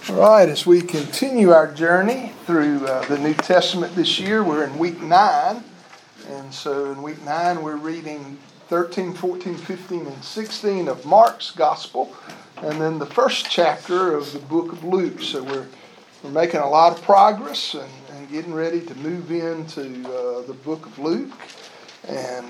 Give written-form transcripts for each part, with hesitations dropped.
All right, as we continue our journey through the New Testament this year, we're in week 9. And so in week 9, we're reading 13, 14, 15, and 16 of Mark's Gospel, and then the first chapter of the book of Luke. So we're making a lot of progress and getting ready to move into the book of Luke and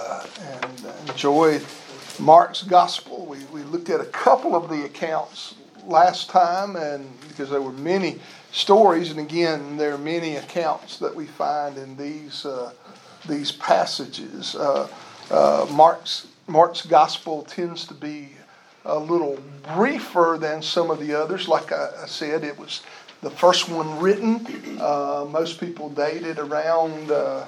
enjoy Mark's Gospel. We looked at a couple of the accounts last time, and because there were many stories, and again there are many accounts that we find in these passages. Mark's Gospel tends to be a little briefer than some of the others. Like I said, it was the first one written. Most people date it around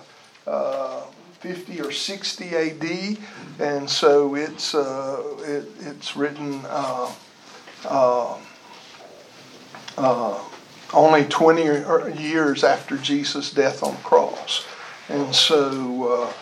50 or 60 A.D., and so it's written only 20 years after Jesus' death on the cross, and so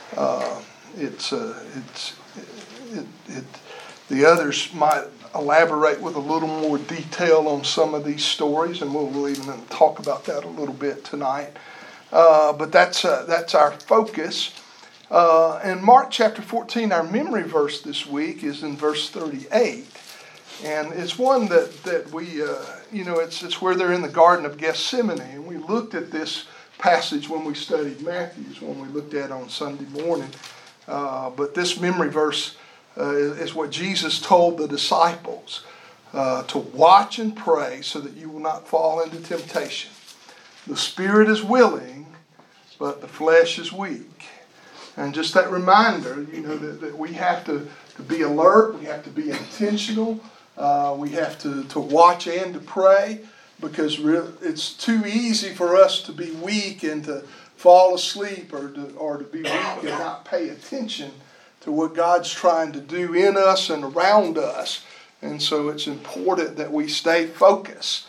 the others might elaborate with a little more detail on some of these stories, and we'll even talk about that a little bit tonight. But that's our focus. In Mark chapter 14, our memory verse this week is in verse 38. And it's one that we, it's where they're in the Garden of Gethsemane. And we looked at this passage when we studied Matthew's, when we looked at it on Sunday morning. But this memory verse is what Jesus told the disciples to watch and pray so that you will not fall into temptation. The spirit is willing, but the flesh is weak. And just that reminder, that we have to be alert, we have to be intentional. We have to watch and to pray, because it's too easy for us to be weak and to fall asleep or to be weak and not pay attention to what God's trying to do in us and around us. And so it's important that we stay focused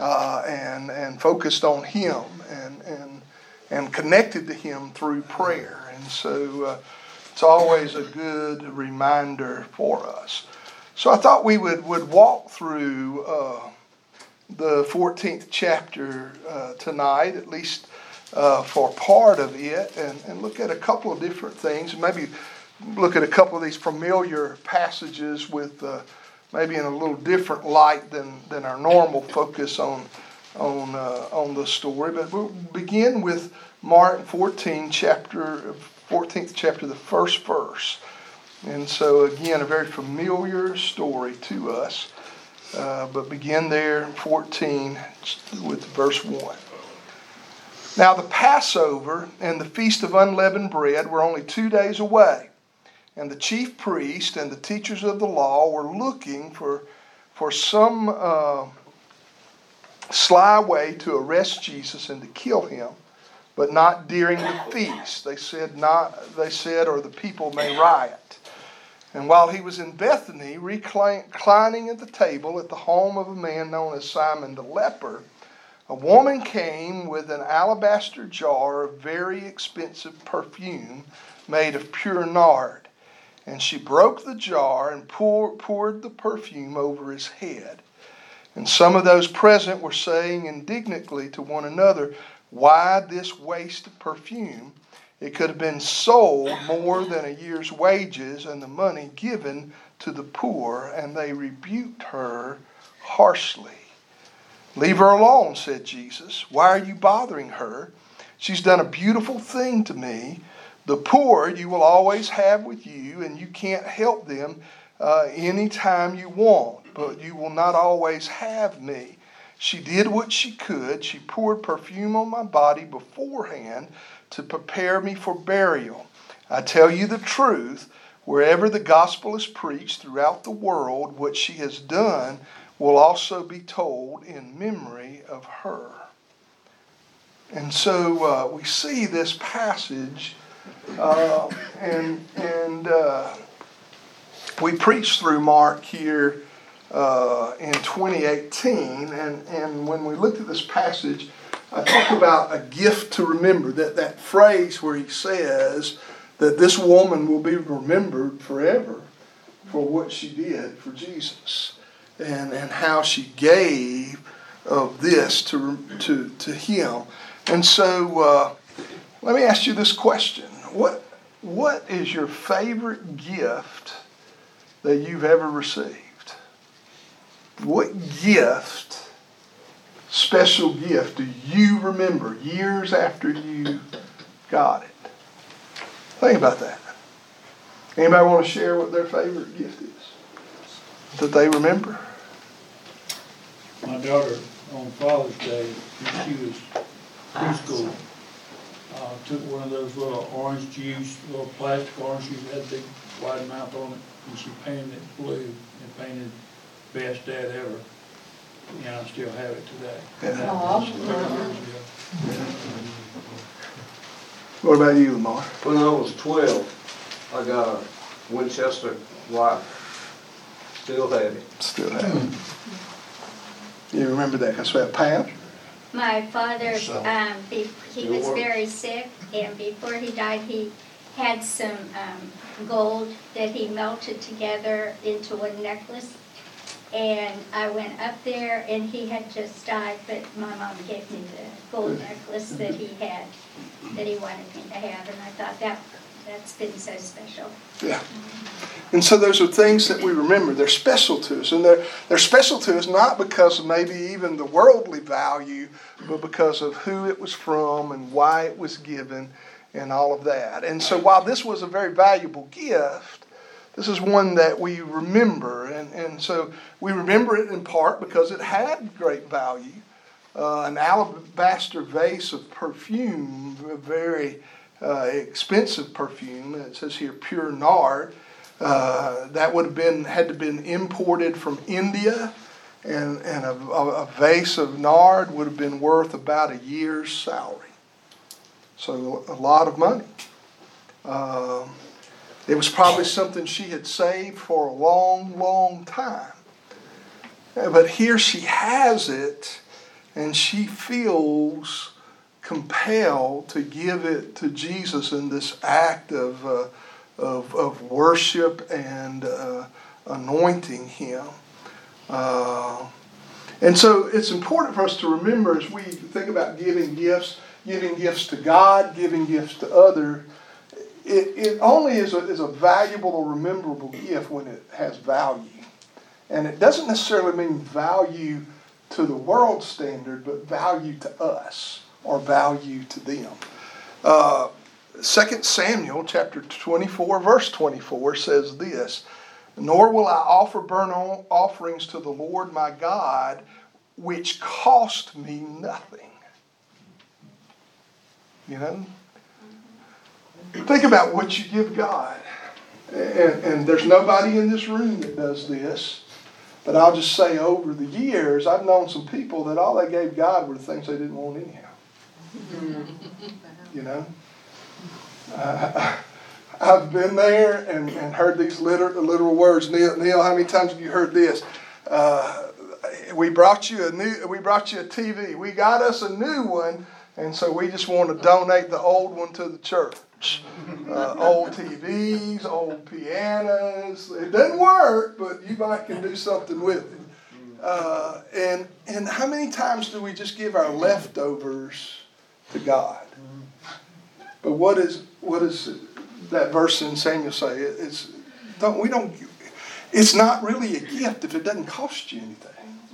and focused on Him and connected to Him through prayer. And so it's always a good reminder for us. So I thought we would walk through the 14th chapter tonight, at least for part of it, and look at a couple of different things. Maybe look at a couple of these familiar passages with maybe in a little different light than our normal focus on the story. But we'll begin with Mark 14th chapter, the first verse. And so, again, a very familiar story to us. But begin there in 14 with verse 1. Now the Passover and the Feast of Unleavened Bread were only 2 days away. And the chief priest and the teachers of the law were looking for some sly way to arrest Jesus and to kill him, but not during the feast. They said, or the people may riot. And while he was in Bethany, reclining at the table at the home of a man known as Simon the leper, a woman came with an alabaster jar of very expensive perfume made of pure nard. And she broke the jar and poured the perfume over his head. And some of those present were saying indignantly to one another, "Why this waste of perfume? It could have been sold more than a year's wages and the money given to the poor." And they rebuked her harshly. "Leave her alone," said Jesus. "Why are you bothering her? She's done a beautiful thing to me. The poor you will always have with you, and you can't help them any time you want, but you will not always have me. She did what she could. She poured perfume on my body beforehand to prepare me for burial. I tell you the truth, wherever the gospel is preached throughout the world, what she has done will also be told in memory of her." And so we see this passage, and we preached through Mark here in 2018, and when we looked at this passage, I talk about a gift to remember, that phrase where he says that this woman will be remembered forever for what she did for Jesus. and how she gave of this to him. And so let me ask you this question. What is your favorite gift that you've ever received? What gift, special gift, do you remember years after you got it? Think about that. Anybody want to share what their favorite gift is that they remember? My daughter, on Father's Day, when she was preschool, took one of those little orange juice, little plastic orange juice, had a big wide mouth on it, and she painted it blue and painted "Best Dad Ever." And I still have it today. And that was 30 years ago. What about you, Lamar? When I was 12, I got a Winchester rifle. Still have it. Still have it. You remember that? That's about Pam? My father, he was very sick, and before he died, he had some gold that he melted together into a necklace. And I went up there, and he had just died, but my mom gave me the gold necklace that he had, that he wanted me to have, and I thought that's been so special. Yeah. And so those are things that we remember. They're special to us. And they're special to us not because of maybe even the worldly value, but because of who it was from and why it was given and all of that. And so while this was a very valuable gift, this is one that we remember. And so we remember it in part because it had great value. An alabaster vase of perfume, a very expensive perfume. It says here pure nard. That would have had to been imported from India, and a vase of nard would have been worth about a year's salary. So a lot of money. It was probably something she had saved for a long, long time. But here she has it, and she feels compelled to give it to Jesus in this act of worship and anointing him. And so it's important for us to remember as we think about giving gifts to God, giving gifts to others. It only is a valuable or rememberable gift when it has value. And it doesn't necessarily mean value to the world standard, but value to us or value to them. 2 Samuel chapter 24, verse 24 says this, "Nor will I offer burnt offerings to the Lord my God, which cost me nothing." You know? Think about what you give God. And there's nobody in this room that does this. But I'll just say over the years, I've known some people that all they gave God were the things they didn't want anyhow. You know? I've been there and heard these literal words. Neil, how many times have you heard this? We brought you a TV. We got us a new one, and so we just want to donate the old one to the church. Old TVs, old pianos. It doesn't work, but you might can do something with it. And how many times do we just give our leftovers to God? But what is that verse in Samuel say? It's not really a gift if it doesn't cost you anything.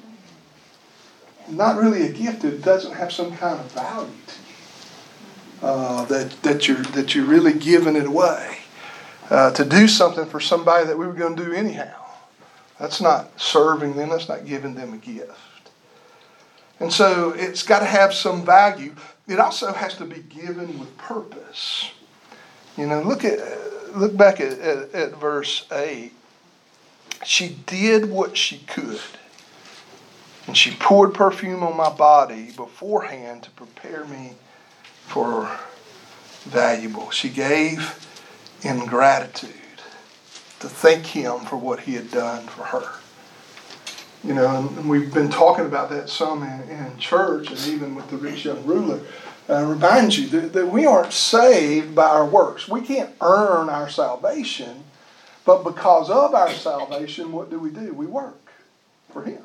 Not really a gift if it doesn't have some kind of value to you. That you're really giving it away to do something for somebody that we were going to do anyhow. That's not serving them. That's not giving them a gift. And so it's got to have some value. It also has to be given with purpose. You know, look back at verse 8. She did what she could, and she poured perfume on my body beforehand to prepare me for valuable. She gave in gratitude to thank him for what he had done for her. You know, and we've been talking about that some in church and even with the rich young ruler. Remind you that we aren't saved by our works. We can't earn our salvation, but because of our salvation, what do? We work. for him.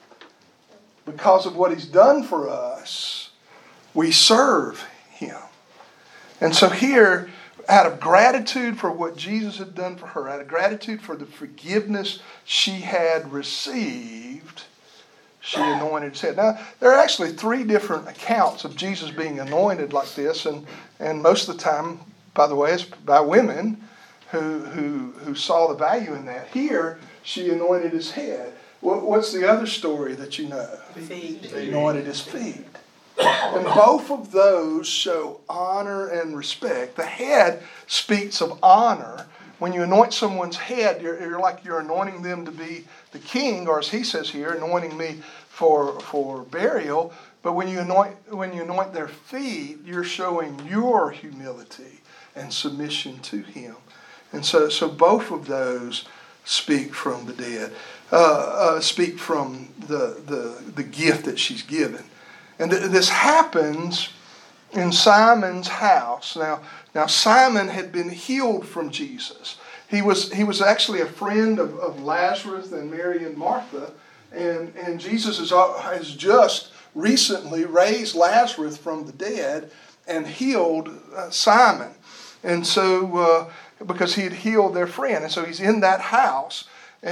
Because of what he's done for us, we serve him. And so here, out of gratitude for what Jesus had done for her, out of gratitude for the forgiveness she had received, she anointed his head. Now, there are actually 3 different accounts of Jesus being anointed like this, and most of the time, by the way, it's by women who saw the value in that. Here, she anointed his head. What's the other story that you know? Feet. Anointed his feet. And both of those show honor and respect. The head speaks of honor. When you anoint someone's head, you're like you're anointing them to be the king, or as he says here, anointing me for burial. But when you anoint their feet, you're showing your humility and submission to him. And so both of those speak from the dead, speak from the gift that she's given. And this happens in Simon's house. Now Simon had been healed from Jesus. He was actually a friend of Lazarus and Mary and Martha, and Jesus has just recently raised Lazarus from the dead and healed Simon. And so because he had healed their friend, and so he's in that house,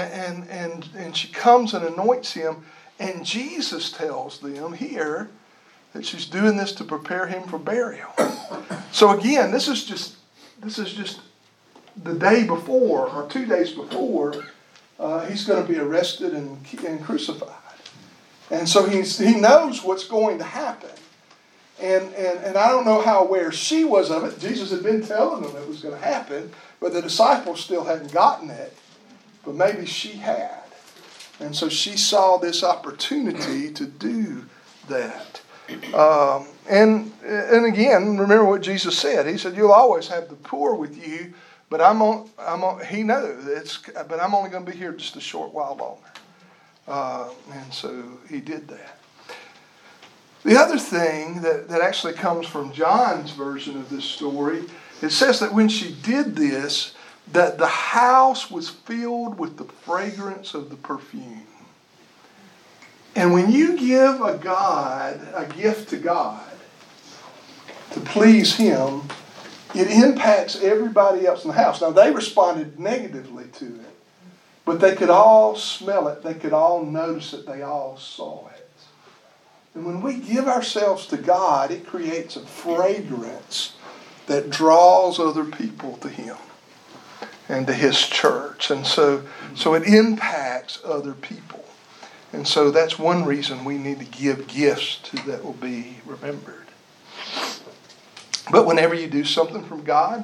and she comes and anoints him, and Jesus tells them here that she's doing this to prepare him for burial. So again, this is just the day before, or 2 days before, he's going to be arrested and crucified. And so he knows what's going to happen. And I don't know how aware she was of it. Jesus had been telling them it was going to happen, but the disciples still hadn't gotten it. But maybe she had. And so she saw this opportunity to do that. And again, remember what Jesus said. He said, "You'll always have the poor with you, but he knows but I'm only going to be here just a short while longer." And so he did that. The other thing that actually comes from John's version of this story, it says that when she did this, that the house was filled with the fragrance of the perfume. And when you give a gift to God to please him, it impacts everybody else in the house. Now, they responded negatively to it, but they could all smell it. They could all notice it. They all saw it. And when we give ourselves to God, it creates a fragrance that draws other people to him and to his church. And so it impacts other people. And so that's one reason we need to give gifts that will be remembered. But whenever you do something from God,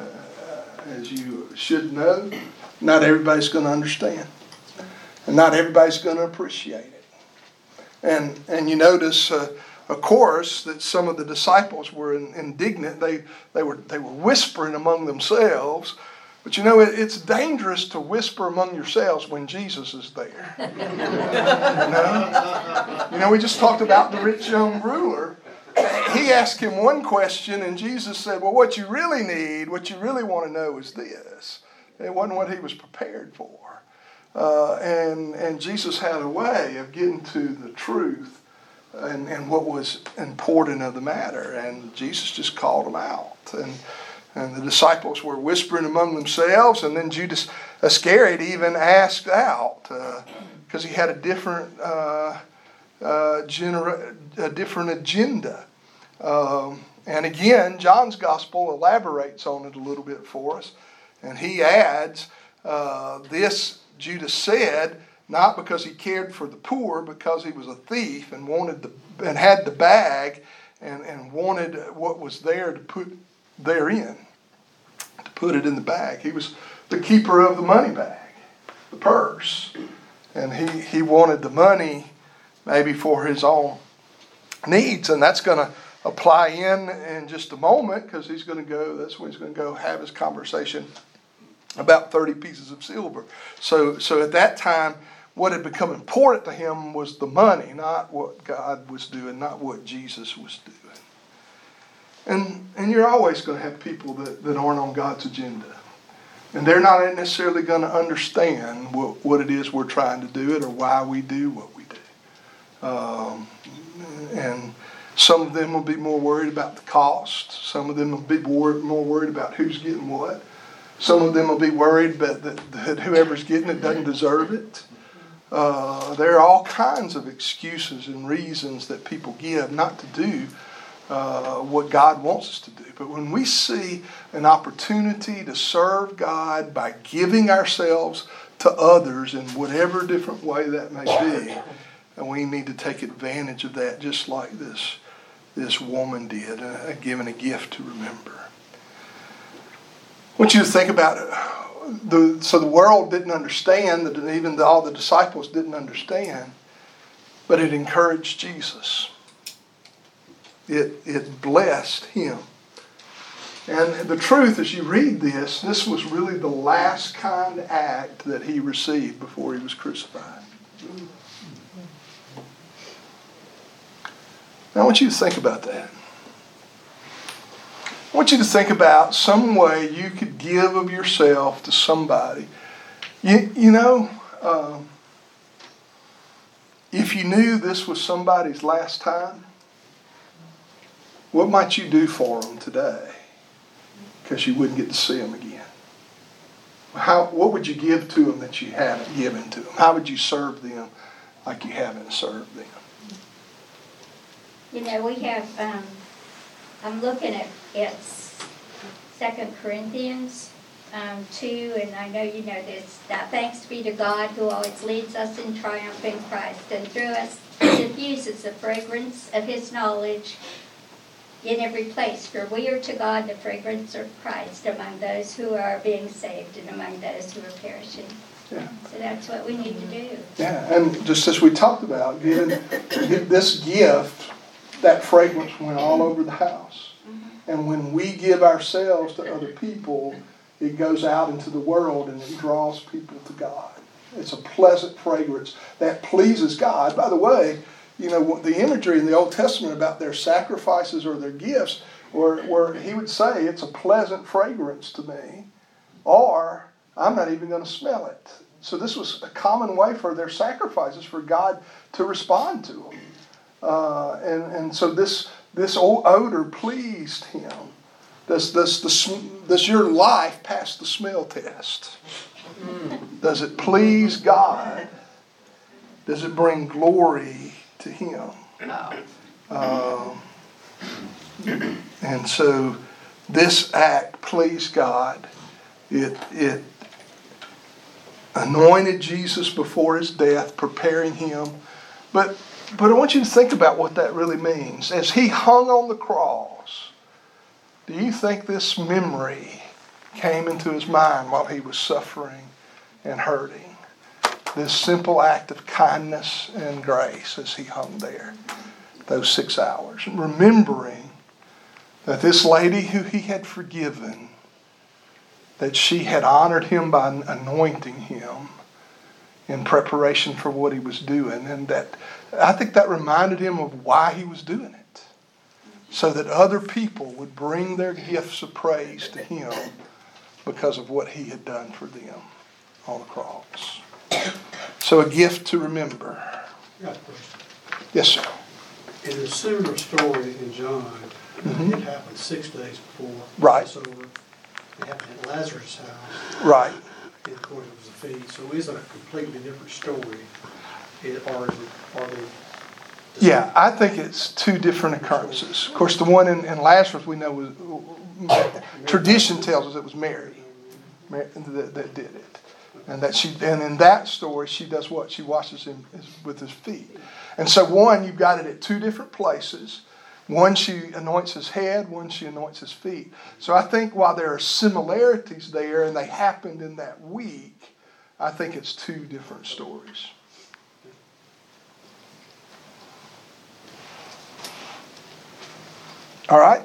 as you should know, not everybody's going to understand. And not everybody's going to appreciate it. And you notice, of course, that some of the disciples were indignant. They were whispering among themselves. But you know, it's dangerous to whisper among yourselves when Jesus is there. You know, we just talked about the rich young ruler. He asked him one question, and Jesus said, "Well, what you really need, what you really want to know is this." It wasn't what he was prepared for. And Jesus had a way of getting to the truth and what was important of the matter. And Jesus just called them out. And the disciples were whispering among themselves, and then Judas Iscariot even asked out because he had a different agenda. And again, John's gospel elaborates on it a little bit for us, and he adds this. Judas said, not because he cared for the poor, because he was a thief and and had the bag and wanted what was there to put therein, to put it in the bag. He was the keeper of the money bag, the purse, and he wanted the money maybe for his own needs, and that's going to apply in just a moment, because that's when he's going to go have his conversation about 30 pieces of silver. So at that time, what had become important to him was the money, not what God was doing, not what Jesus was doing. And you're always going to have people that aren't on God's agenda. And they're not necessarily going to understand what it is we're trying to do it or why we do what we do. And some of them will be more worried about the cost. Some of them will be more worried about who's getting what. Some of them will be worried that whoever's getting it doesn't deserve it. There are all kinds of excuses and reasons that people give not to do what God wants us to do. But when we see an opportunity to serve God by giving ourselves to others in whatever different way that may be, and we need to take advantage of that just like this woman did, giving a gift to remember. I want you to think about it. So the world didn't understand, that even all the disciples didn't understand, but it encouraged Jesus. It blessed him. And the truth, as you read this was really the last kind of act that he received before he was crucified. Now I want you to think about that. I want you to think about some way you could give of yourself to somebody. If you knew this was somebody's last time, what might you do for them today? Because you wouldn't get to see them again. What would you give to them that you haven't given to them? How would you serve them like you haven't served them? We have, I'm looking at 2 Corinthians 2, and I know you know this. That thanks be to God who always leads us in triumph in Christ, and through us diffuses the fragrance of his knowledge in every place. For we are to God the fragrance of Christ among those who are being saved and among those who are perishing. Yeah. So that's what we need to do. Yeah, and just as we talked about, giving this gift, that fragrance went all over the house. Mm-hmm. And when we give ourselves to other people, it goes out into the world and it draws people to God. It's a pleasant fragrance that pleases God. By the way, the imagery in the Old Testament about their sacrifices or their gifts, where he would say, it's a pleasant fragrance to me, or I'm not even going to smell it. So this was a common way for their sacrifices for God to respond to them. And so this odor pleased him. Does your life pass the smell test? Does it please God? Does it bring glory to him? And so this act pleased God. It anointed Jesus before his death, preparing him. But I want you to think about what that really means. As he hung on the cross, do you think this memory came into his mind while he was suffering and hurting? This simple act of kindness and grace as he hung there, those 6 hours. Remembering that this lady who he had forgiven, that she had honored him by anointing him in preparation for what he was doing. And that I think that reminded him of why he was doing it. So that other people would bring their gifts of praise to him because of what he had done for them on the cross. So a gift to remember. Got a question. Yes, sir. In a similar story in John, Mm-hmm. it happened 6 days before Right. Passover. It happened at Lazarus' house. Right. And of course it was a feast. So is it a completely different story? Are they Yeah, I think it's two different occurrences. Of course, the one in Lazarus we know was, tradition tells us it was Mary that did it. And in that story, she does what? She washes him with his feet. And so one, you've got it at two different places. One, she anoints his head. One, she anoints his feet. So I think while there are similarities there and they happened in that week, I think it's two different stories. All right?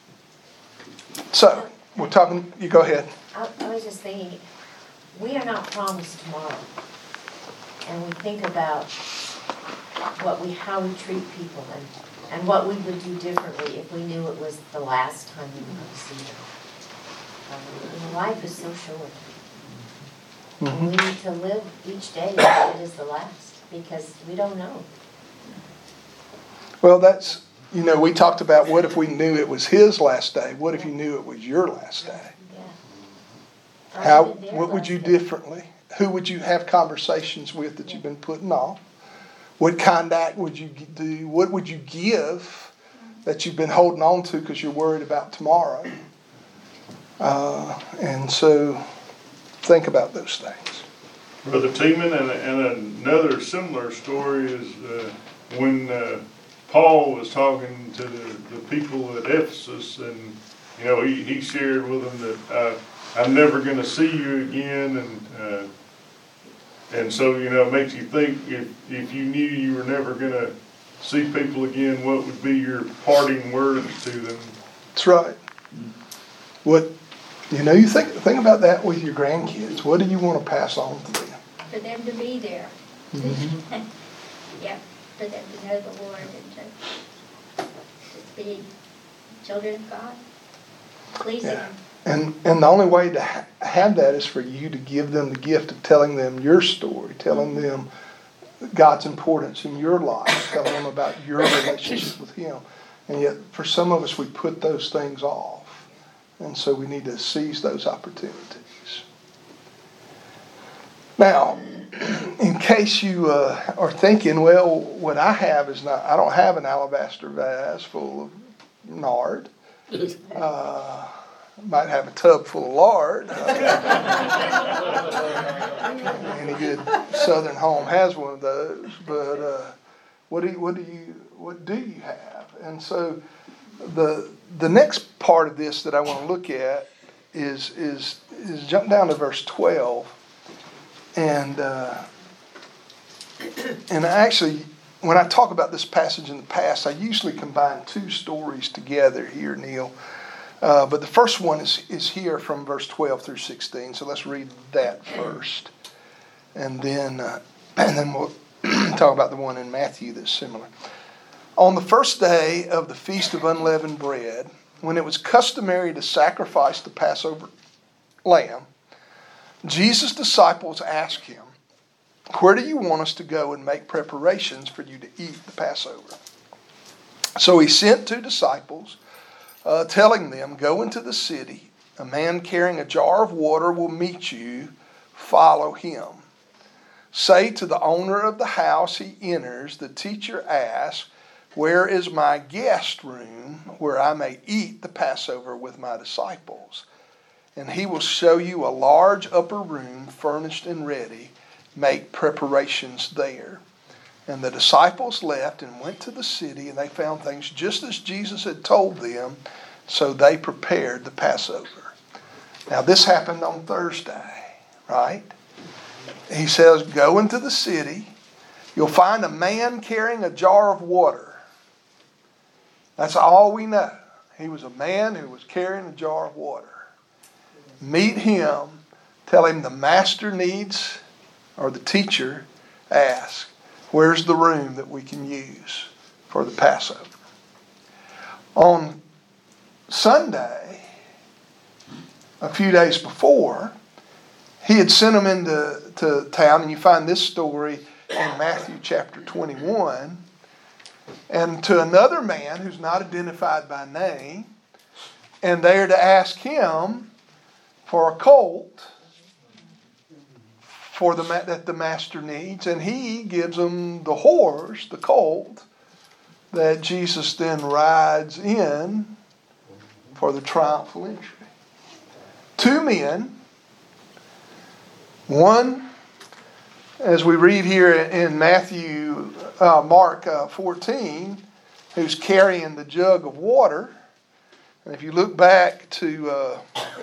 So, we're talking, you go ahead. I was just thinking, we are not promised tomorrow. And we think about how we treat people and what we would do differently if we knew it was the last time we were going to see them. Life is so short. And we need to live each day as it is the last, because we don't know. Well, that's, we talked about what if we knew it was his last day? What if you knew it was your last day? Yeah. What would you do differently? Who would you have conversations with that you've been putting off? What kind of act would you do? What would you give that you've been holding on to because you're worried about tomorrow? And so think about those things. Brother Tiemann, and another similar story is when Paul was talking to the people at Ephesus, and he shared with them that I'm never going to see you again, and so it makes you think if you knew you were never going to see people again, what would be your parting words to them? That's right. What you think about that with your grandkids. What do you want to pass on to them? For them to be there. Mm-hmm. Yeah, for them to know the Lord and to be children of God, pleasing Him. And the only way to have that is for you to give them the gift of telling them your story, telling them God's importance in your life, telling them about your relationship with Him. And yet, for some of us, we put those things off. And so we need to seize those opportunities. Now, in case you are thinking, well, what I have is not, I don't have an alabaster vase full of nard. Might have a tub full of lard. Any good Southern home has one of those. But what do you have? And so the next part of this that I want to look at is jump down to verse 12. And actually, when I talk about this passage in the past, I usually combine two stories together here, Neil. But the first one is here from verse 12 through 16. So let's read that first. And then we'll talk about the one in Matthew that's similar. On the first day of the Feast of Unleavened Bread, when it was customary to sacrifice the Passover lamb, Jesus' disciples asked him, "Where do you want us to go and make preparations for you to eat the Passover?" So he sent 2 disciples, telling them, "Go into the city. A man carrying a jar of water will meet you. Follow him. Say to the owner of the house he enters, the teacher asks, 'Where is my guest room where I may eat the Passover with my disciples?' And he will show you a large upper room furnished and ready. Make preparations there." And the disciples left and went to the city, and they found things just as Jesus had told them, so they prepared the Passover. Now this happened on Thursday, right? He says, "Go into the city. You'll find a man carrying a jar of water." That's all we know. He was a man who was carrying a jar of water. Meet him, tell him the master needs, or the teacher asks, "Where's the room that we can use for the Passover?" On Sunday, a few days before, he had sent them into town, and you find this story in Matthew chapter 21, and to another man who's not identified by name, and they're to ask him for a colt that the master needs, and he gives them the horse, the colt, that Jesus then rides in for the triumphal entry. 2 men, one, as we read here in Mark 14, who's carrying the jug of water. And if you look back to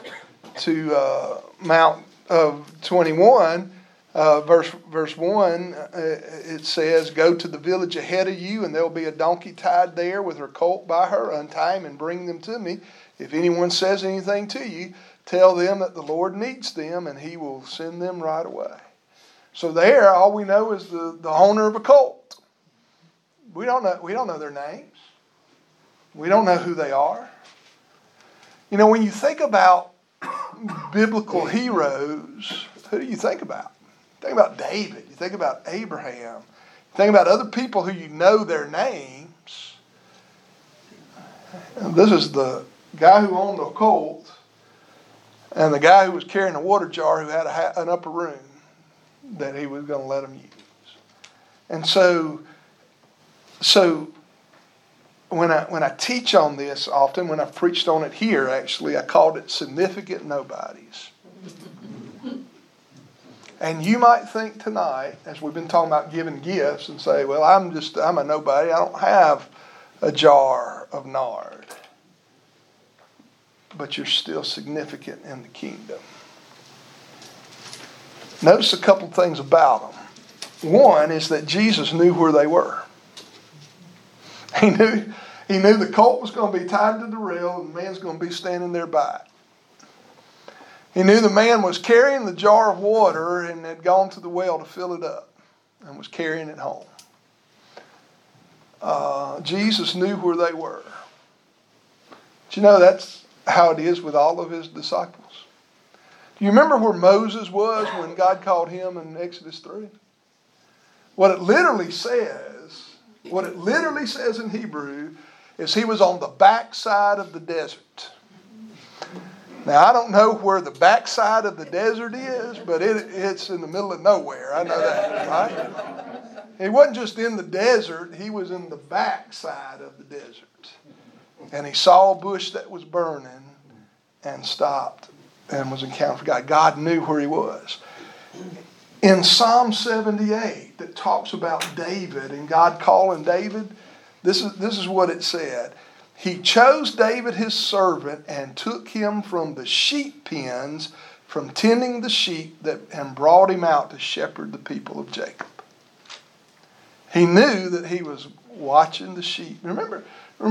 Mount of 21, verse 1, it says, "Go to the village ahead of you, and there will be a donkey tied there with her colt by her. Untie him and bring them to me. If anyone says anything to you, tell them that the Lord needs them, and he will send them right away." So there, all we know is the owner of a colt. We don't know their names. We don't know who they are. When you think about biblical heroes who do you think about? You think about David. You think about Abraham. You think about other people who you know their names. And this is the guy who owned a colt and the guy who was carrying a water jar who had an upper room that he was going to let him use. And so when I teach on this often, when I've preached on it here actually, I called it Significant Nobodies. And you might think tonight, as we've been talking about giving gifts, and say, well, I'm a nobody. I don't have a jar of nard. But you're still significant in the kingdom. Notice a couple things about them. One is that Jesus knew where they were. He knew the colt was going to be tied to the rail and the man's going to be standing there by it. He knew the man was carrying the jar of water and had gone to the well to fill it up and was carrying it home. Jesus knew where they were. But you know, that's how it is with all of his disciples. Do you remember where Moses was when God called him in Exodus 3? What it literally says in Hebrew is he was on the backside of the desert. Now, I don't know where the backside of the desert is, but it's in the middle of nowhere. I know that, right? He wasn't just in the desert. He was in the backside of the desert. And he saw a bush that was burning and stopped and was encountered with God. God knew where he was. In Psalm 78, that talks about David and God calling David, this is what it said. He chose David his servant and took him from the sheep pens, from tending the sheep, and brought him out to shepherd the people of Jacob. He knew that he was watching the sheep. Remember,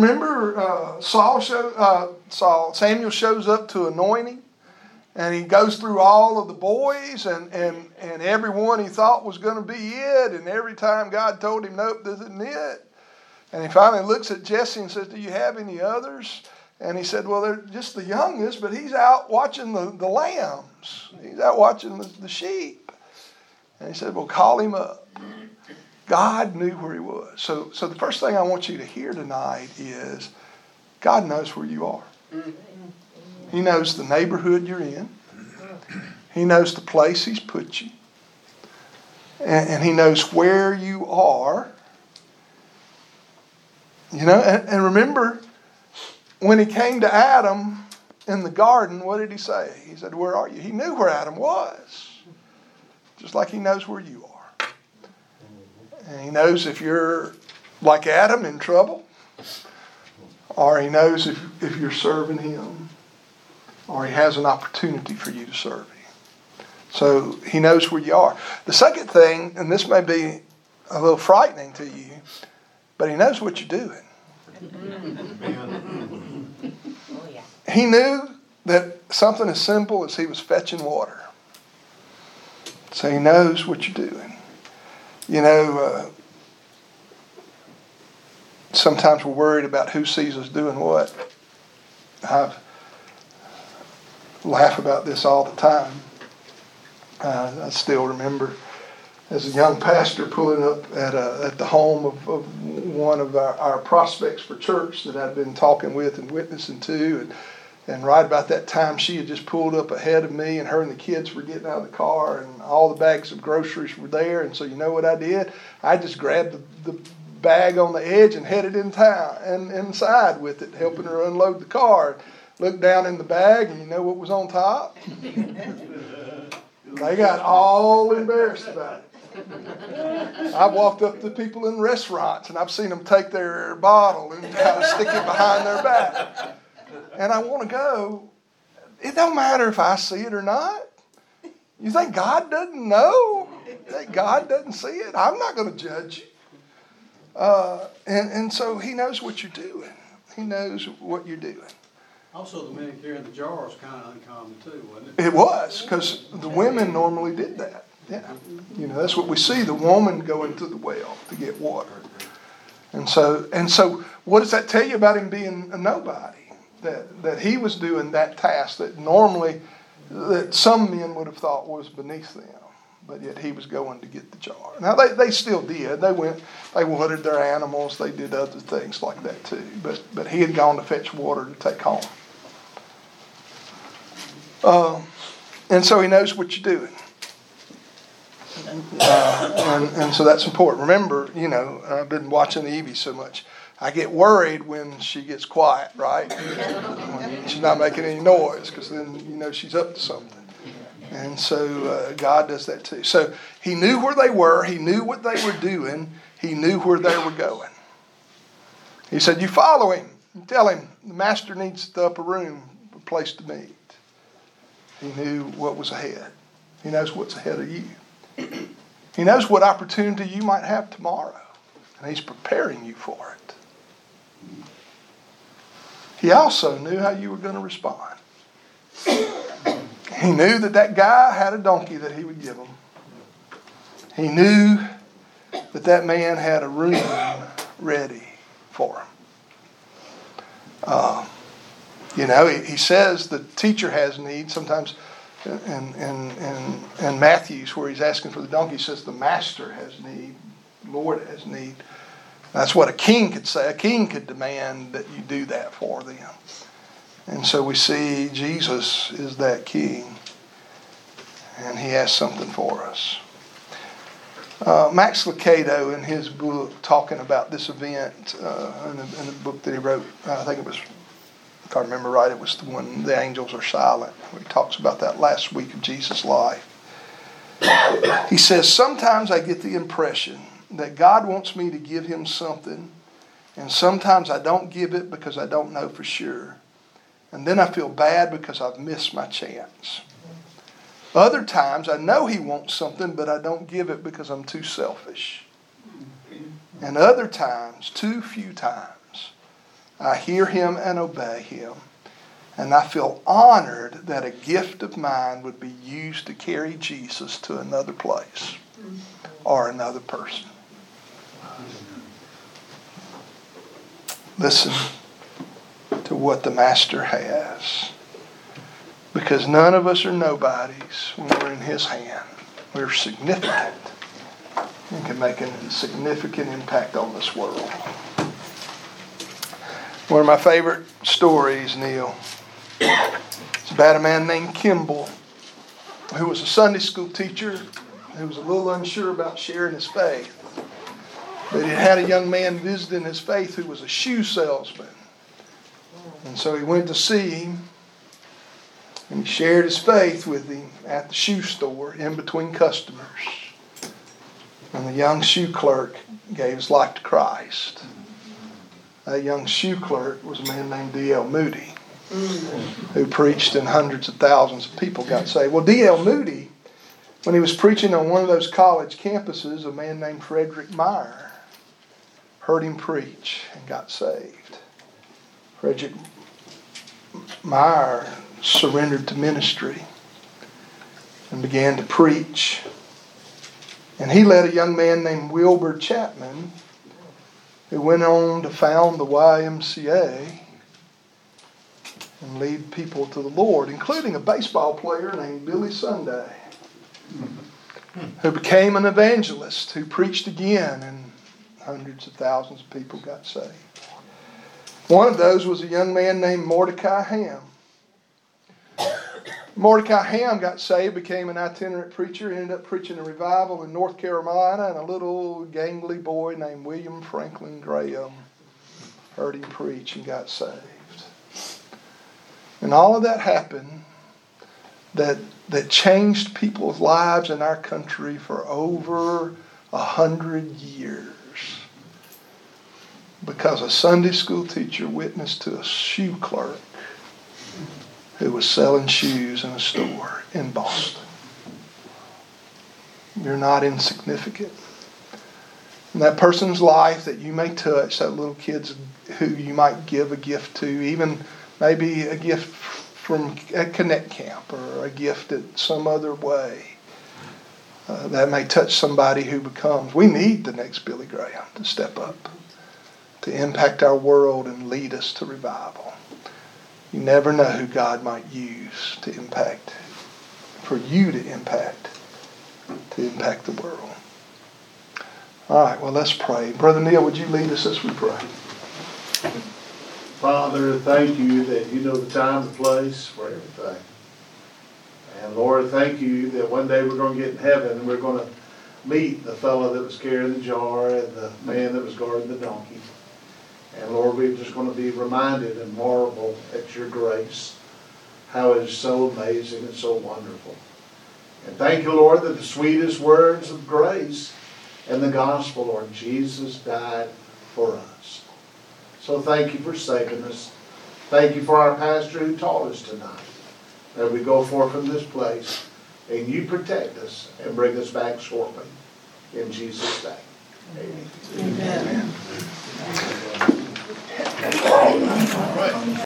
Samuel shows up to anoint him, and he goes through all of the boys, and everyone he thought was going to be it, and every time God told him, nope, this isn't it. And he finally looks at Jesse and says, do you have any others? And he said, well, they're just the youngest, but he's out watching the lambs. He's out watching the sheep. And he said, well, call him up. God knew where he was. So the first thing I want you to hear tonight is God knows where you are. He knows the neighborhood you're in. He knows the place he's put you. And he knows where you are. You know, and remember, when he came to Adam in the garden, what did he say? He said, where are you? He knew where Adam was. Just like he knows where you are. And he knows if you're like Adam in trouble, or he knows if you're serving him, or he has an opportunity for you to serve him. So he knows where you are. The second thing, and this may be a little frightening to you, but he knows what you're doing. Oh, yeah. He knew that something as simple as he was fetching water. So he knows what you're doing. You know, sometimes we're worried about who sees us doing what. I laugh about this all the time. I still remember as a young pastor pulling up at the home of one of our prospects for church that I'd been talking with and witnessing to. And right about that time, she had just pulled up ahead of me, and her and the kids were getting out of the car, and all the bags of groceries were there. And so you know what I did? I just grabbed the bag on the edge and headed in town and inside with it, helping her unload the car. Looked down in the bag, and you know what was on top? They got all embarrassed about it. I've walked up to people in restaurants, and I've seen them take their bottle and kind of stick it behind their back. And I want to go, it don't matter if I see it or not. You think God doesn't know? You think God doesn't see it? I'm not going to judge you. And so he knows what you're doing. He knows what you're doing. Also, the men carrying the jar was kind of uncommon too, wasn't it? It was, because the women normally did that. Yeah. You know, that's what we see, the woman going to the well to get water. And so what does that tell you about him being a nobody? That he was doing that task that normally that some men would have thought was beneath them. But yet he was going to get the jar. Now they still did. They watered their animals. They did other things like that too. But he had gone to fetch water to take home. And so he knows what you're doing. And so that's important. Remember, I've been watching Evie so much. I get worried when she gets quiet, right? When she's not making any noise, because then she's up to something. And so God does that too. So he knew where they were. He knew what they were doing. He knew where they were going. He said, you follow him. You tell him the master needs the upper room, a place to meet. He knew what was ahead. He knows what's ahead of you. He knows what opportunity you might have tomorrow. And he's preparing you for it. He also knew how you were going to respond. He knew that guy had a donkey that he would give him. He knew that man had a room ready for him. He says the teacher has need. Sometimes in Matthew's, where he's asking for the donkey, he says the master has need, Lord has need. That's what a king could say. A king could demand that you do that for them. And so we see Jesus is that king. And he has something for us. Max Lucado, in his book, talking about this event, in the book that he wrote, I think it was, if I remember right, it was the one, The Angels Are Silent. He talks about that last week of Jesus' life. He says, sometimes I get the impression that God wants me to give him something, and sometimes I don't give it because I don't know for sure. And then I feel bad because I've missed my chance. Other times I know he wants something, but I don't give it because I'm too selfish. And other times, too few times, I hear him and obey him. And I feel honored that a gift of mine would be used to carry Jesus to another place or another person. Listen to what the Master has. Because none of us are nobodies when we're in his hand. We're significant and can make a significant impact on this world. One of my favorite stories, Neil, it's about a man named Kimball, who was a Sunday school teacher, who was a little unsure about sharing his faith. But he had a young man visiting his faith who was a shoe salesman. And so he went to see him, and he shared his faith with him at the shoe store in between customers. And the young shoe clerk gave his life to Christ. That young shoe clerk was a man named D.L. Moody, who preached and hundreds of thousands of people got saved. Well, D.L. Moody, when he was preaching on one of those college campuses, a man named Frederick Meyer heard him preach and got saved. Frederick Meyer surrendered to ministry and began to preach. And he led a young man named Wilbur Chapman, who went on to found the YMCA and lead people to the Lord, including a baseball player named Billy Sunday, who became an evangelist, who preached again, and hundreds of thousands of people got saved. One of those was a young man named Mordecai Ham. Mordecai Ham got saved, became an itinerant preacher, ended up preaching a revival in North Carolina, and a little gangly boy named William Franklin Graham heard him preach and got saved. And all of that happened that changed people's lives in our country for over 100 years. Because a Sunday school teacher witnessed to a shoe clerk who was selling shoes in a store in Boston. You're not insignificant. And that person's life that you may touch, that little kid's who you might give a gift to, even maybe a gift from a Connect Camp or a gift in some other way, that may touch somebody who becomes. We need the next Billy Graham to step up, to impact our world and lead us to revival. You never know who God might use to impact for you to impact the world. All right, well, let's pray. Brother Neil, would you lead us as we pray? Father, thank you that you know the time and place for everything. And Lord, thank you that one day we're going to get in heaven and we're going to meet the fellow that was carrying the jar and the man that was guarding the donkey. And Lord, we're just going to be reminded and marvel at your grace, how it is so amazing and so wonderful. And thank you, Lord, that the sweetest words of grace and the gospel, Lord, Jesus died for us. So thank you for saving us. Thank you for our pastor who taught us tonight. As we go forth from this place, and you protect us and bring us back shortly. In Jesus' name. Amen. Amen.